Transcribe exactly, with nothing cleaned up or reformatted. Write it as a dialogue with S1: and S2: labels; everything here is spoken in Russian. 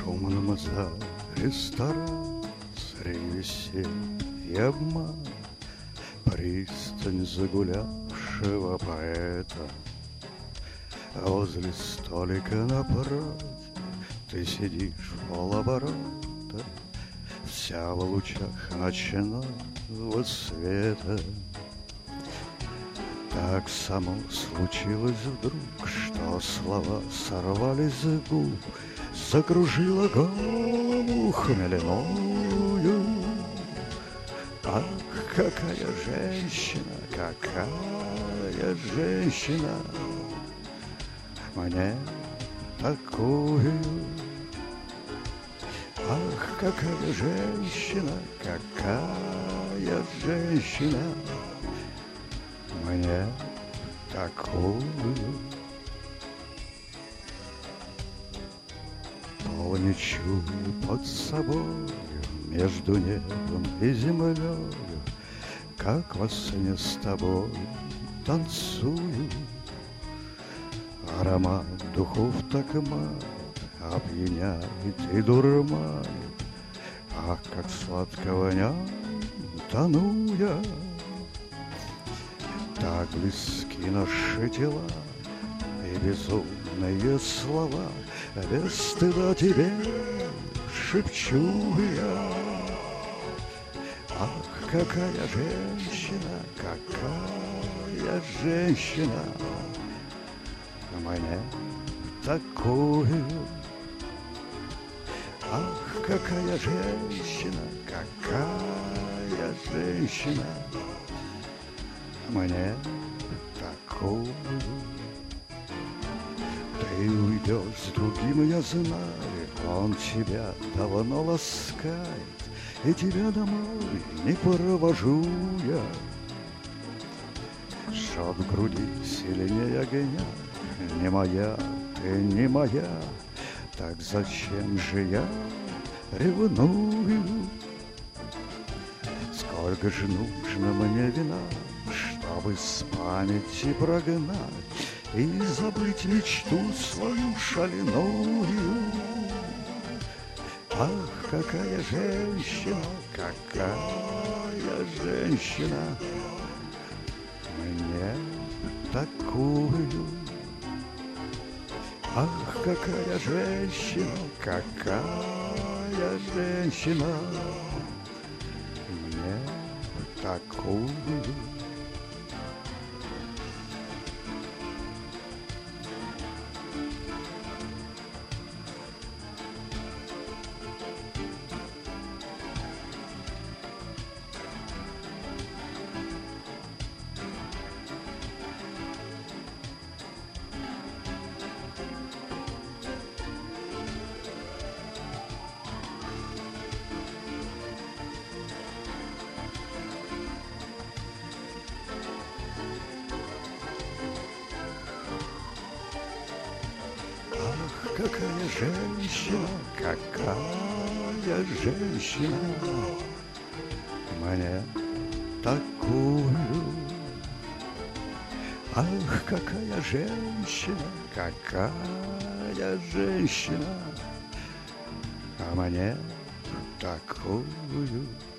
S1: шумном за ресторан, среди веселья обман, пристань загулявшего поэта. А возле столика напротив ты сидишь в полоборота, вся в лучах ночного света. Так само случилось вдруг, что слова сорвались с губ, закружила голову хмельную. Ах, какая женщина, какая женщина, мне такую. Ах, какая женщина, какая женщина, мне такую. Полночу под собою, между небом и землею, как во сне с тобой танцую. Аромат духов так мат, опьяняет и дурманит. Ах, как сладко в нем тону я. Так близки наши тела и безумные слова, без стыда тебе шепчу я. Ах, какая женщина, какая женщина, мне такую. Ах, какая женщина, какая женщина, мне такую. Ты уйдешь с другим, я знаю, он тебя давно ласкает, и тебя домой не провожу я. Жжет в груди сильнее огня, не моя, ты не моя, так зачем же я ревную? Сколько же нужно мне вина, чтобы с памяти прогнать и забыть мечту свою шаленую. Ах, какая женщина, какая женщина, мне такую. Ах, какая женщина, какая женщина, мне такую. Какая женщина, какая женщина, мне такую. Ах, какая женщина, какая женщина, а мне такую.